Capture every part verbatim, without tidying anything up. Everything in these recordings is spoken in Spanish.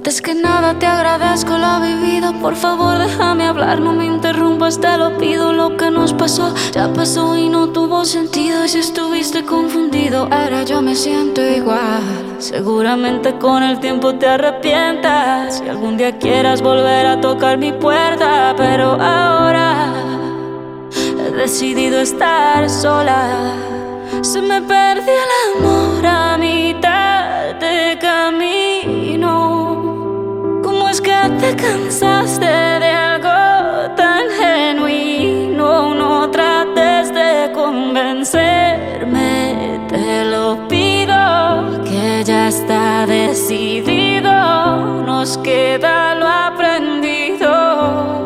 Antes que nada te agradezco lo vivido. Por favor déjame hablar, no me interrumpas, te lo pido. Lo que nos pasó ya pasó y no tuvo sentido. Y si estuviste confundido, ahora yo me siento igual. Seguramente con el tiempo te arrepientas si algún día quieras volver a tocar mi puerta. Pero ahora he decidido estar sola. Se me perdió el amor a mitad de camino. ¿Cómo es que te cansaste de algo tan genuino? No trates de convencerme, te lo pido, que ya está decidido. Nos queda lo aprendido.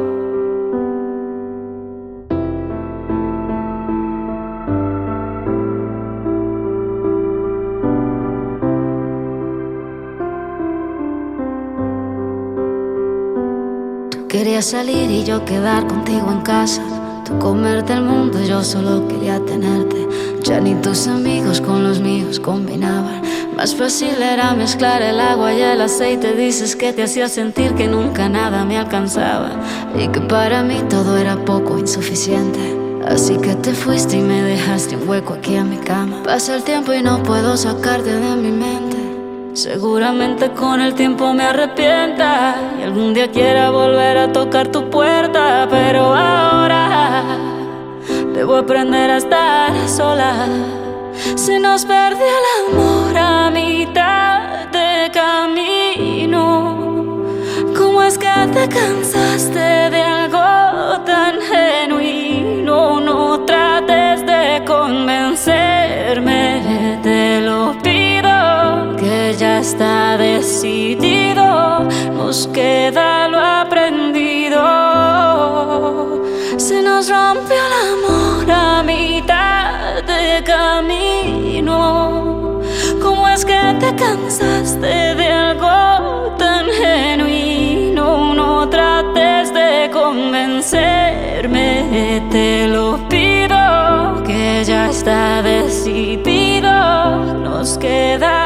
Quería salir y yo quedar contigo en casa. Tú comerte el mundo, yo solo quería tenerte. Ya ni tus amigos con los míos combinaban. Más fácil era mezclar el agua y el aceite. Dices que te hacía sentir que nunca nada me alcanzaba y que para mí todo era poco insuficiente. Así que te fuiste y me dejaste un hueco aquí en mi cama. Pasa el tiempo y no puedo sacarte de mi mente. Seguramente con el tiempo me arrepienta y algún día quiera volver a tocar tu puerta. Pero ahora debo aprender a estar sola. Se nos perdió el amor a mitad de camino. ¿Cómo es que te cansaste de algo tan genuino? No trates de convencerme, te lo pido, que ya está decidido. Nos queda lo aprendido. Se nos rompió el amor a mitad de camino. ¿Cómo es que te cansaste de algo tan genuino? No trates de convencerme, te lo pido, que ya está decidido. Nos queda